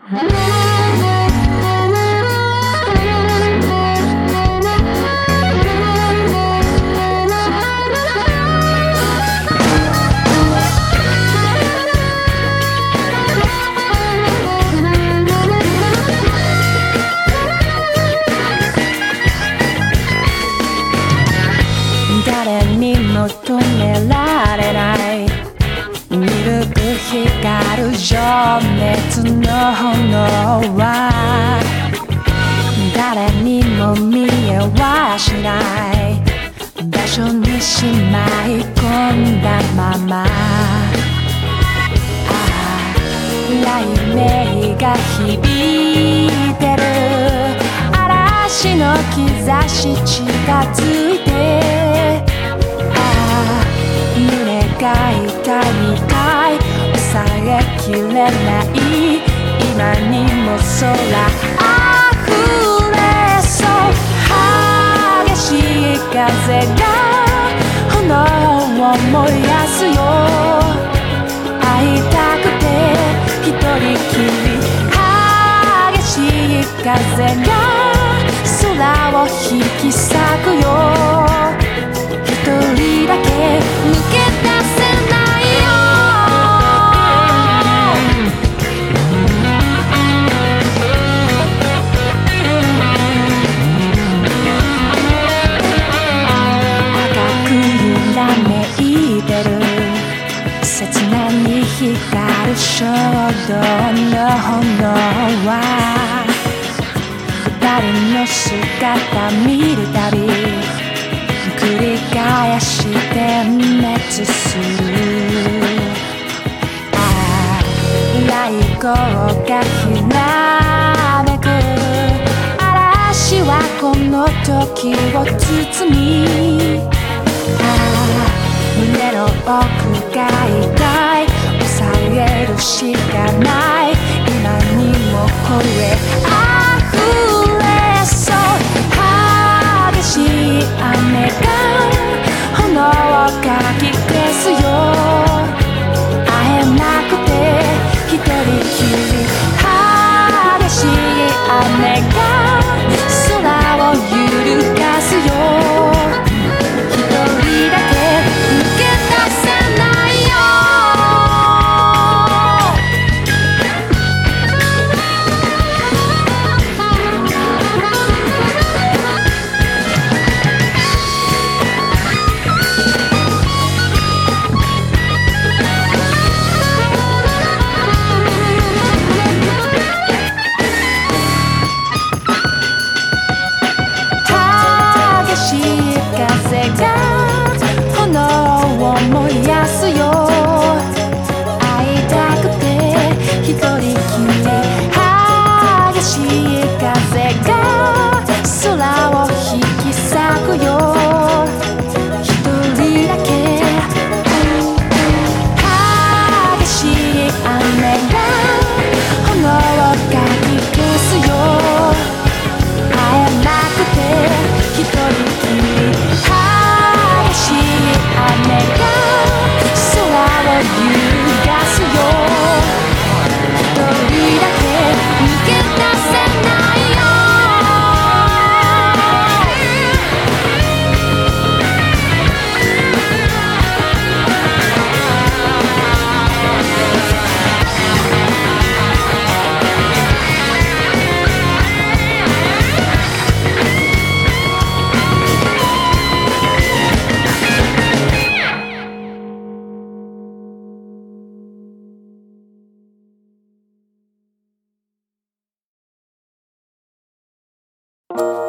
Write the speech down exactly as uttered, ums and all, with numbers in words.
誰にも止められない鈍く光る情熱の炎は誰にも見えはしない場所にしまい込んだまま、ああ雷鳴が響いてる嵐の兆し近づいて、ああ胸が痛いみたい抑えきれない今にも空溢れそう激しい風が炎を燃やすよ会いたくて一人きり激しい風が空を引き裂くよ一人だけ抜け出せないよ赤く揺らめいてる切なに光る衝動の炎は二人の姿見るたび繰り返して滅する、ああ雷光がひらめく嵐はこの時を包み、ああ胸の奥が痛い抑えるしかない今にも声溢れそう激しい雨が炎をかき消すよ会えなくて一人きり激しい雨が空を揺るがすよ一人だけ抜け出せないよ風が炎を燃やすよ会いたくて一人きり激しい風が空を引き裂くよ一人だけ激しい雨が炎をかき消すよ会えなくて一人きり激しい雨が空を揺るがすよ一人だけ抜け出せないよ you